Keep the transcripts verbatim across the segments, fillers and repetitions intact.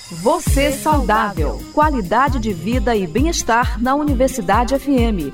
Você saudável. Qualidade de vida e bem-estar na Universidade F M.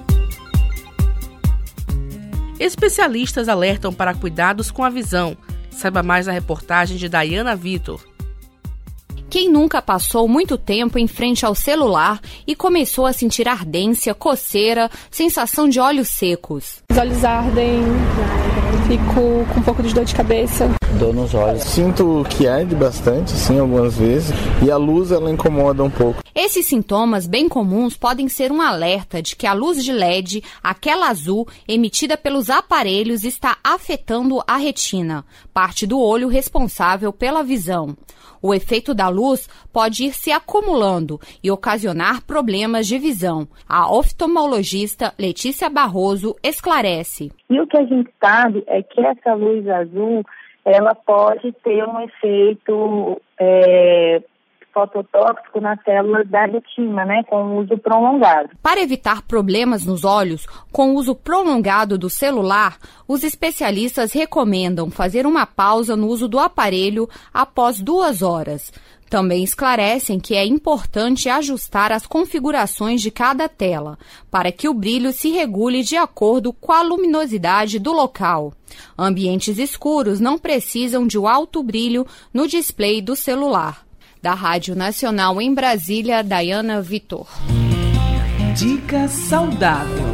Especialistas alertam para cuidados com a visão. Saiba mais na reportagem de Dayana Vitor. Quem nunca passou muito tempo em frente ao celular e começou a sentir ardência, coceira, sensação de olhos secos? Os olhos ardem, fico com um pouco de dor de cabeça. Dor nos olhos. Sinto que arde bastante, sim, algumas vezes. E a luz, ela incomoda um pouco. Esses sintomas bem comuns podem ser um alerta de que a luz de L E D, aquela azul, emitida pelos aparelhos, está afetando a retina, parte do olho responsável pela visão. O efeito da luz pode ir se acumulando e ocasionar problemas de visão. A oftalmologista Letícia Barroso esclarece. E o que a gente sabe é que essa luz azul, ela pode ter um efeito é, fototóxico nas células da retina, né, com o uso prolongado. Para evitar problemas nos olhos com o uso prolongado do celular, os especialistas recomendam fazer uma pausa no uso do aparelho após duas horas. Também esclarecem que é importante ajustar as configurações de cada tela, para que o brilho se regule de acordo com a luminosidade do local. Ambientes escuros não precisam de um alto brilho no display do celular. Da Rádio Nacional em Brasília, Dayana Vitor. Dica saudável.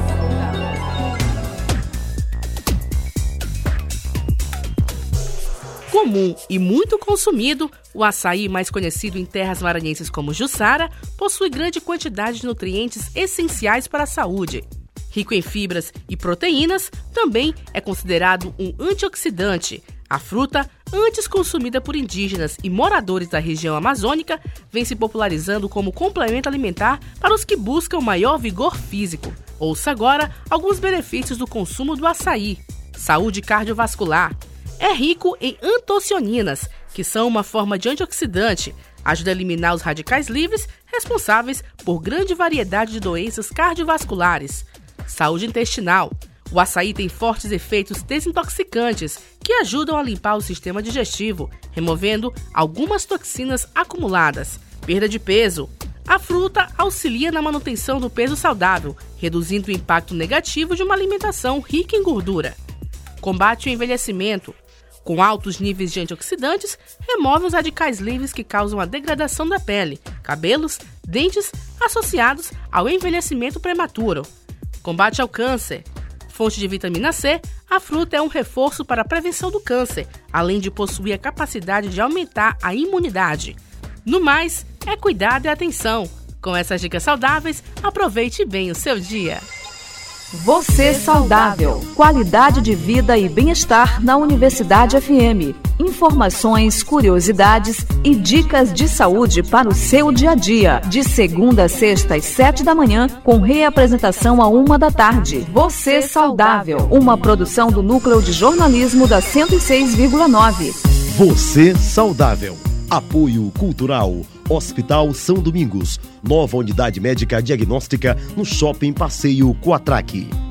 Comum e muito consumido, o açaí, mais conhecido em terras maranhenses como Jussara, possui grande quantidade de nutrientes essenciais para a saúde. Rico em fibras e proteínas, também é considerado um antioxidante. A fruta, antes consumida por indígenas e moradores da região amazônica, vem se popularizando como complemento alimentar para os que buscam maior vigor físico. Ouça agora alguns benefícios do consumo do açaí. Saúde cardiovascular. É rico em antocianinas, que são uma forma de antioxidante. Ajuda a eliminar os radicais livres responsáveis por grande variedade de doenças cardiovasculares. Saúde intestinal. O açaí tem fortes efeitos desintoxicantes que ajudam a limpar o sistema digestivo, removendo algumas toxinas acumuladas. Perda de peso. A fruta auxilia na manutenção do peso saudável, reduzindo o impacto negativo de uma alimentação rica em gordura. Combate o envelhecimento. Com altos níveis de antioxidantes, remove os radicais livres que causam a degradação da pele, cabelos, dentes, associados ao envelhecimento prematuro. Combate ao câncer. Fonte de vitamina C, a fruta é um reforço para a prevenção do câncer, além de possuir a capacidade de aumentar a imunidade. No mais, é cuidado e atenção. Com essas dicas saudáveis, aproveite bem o seu dia. Você saudável. Qualidade de vida e bem-estar na Universidade F M. Informações, curiosidades e dicas de saúde para o seu dia a dia. De segunda a sexta às sete da manhã, com reapresentação à uma da tarde. Você saudável. Uma produção do Núcleo de Jornalismo da cento e seis vírgula nove. Você saudável. Apoio Cultural. Hospital São Domingos. Nova unidade médica diagnóstica no Shopping Passeio Coatraque.